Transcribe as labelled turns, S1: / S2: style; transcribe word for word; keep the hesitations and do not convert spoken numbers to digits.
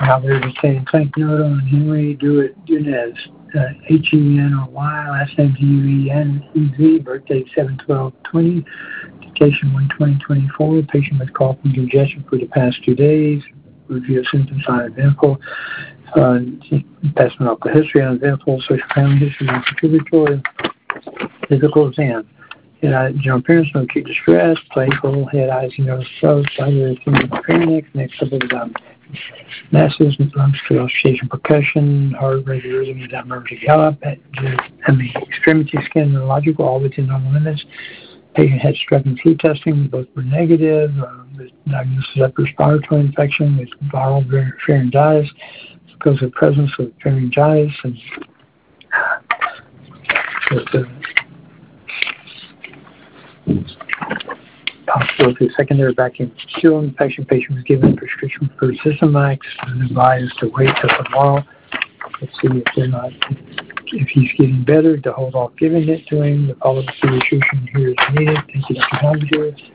S1: Now there's a saying, clinic note on Henry Dewitt Dunez, uh, H E N R Y, last name D U E N E Z, birthday seven twelve twenty, dictation one twenty twenty-four, patient with cough and congestion for the past two days, review of symptoms uneventful, uh, past medical history uneventful, social family history non-contributory, physical exam. Head, eye, general appearance, no acute distress, playful, head, eyes, nose, throat, slight pharynx, next couple of um, masses, lumps, auscultation, percussion, heart rate, rhythm, without emergency gallop, I mean, extremity, skin, neurological, all within normal limits. Patient had strep and flu testing, both were negative. Uh, diagnosis of upper respiratory infection with viral pharyngitis because of the presence of pharyngitis and with the possibility of secondary bacterial infection. Patient was given a prescription for Systemax and advised to wait till tomorrow to see if they're not, if he's getting better, to hold off giving it to him. The follow-up nutrition here is needed. Thank you, Doctor Holliday.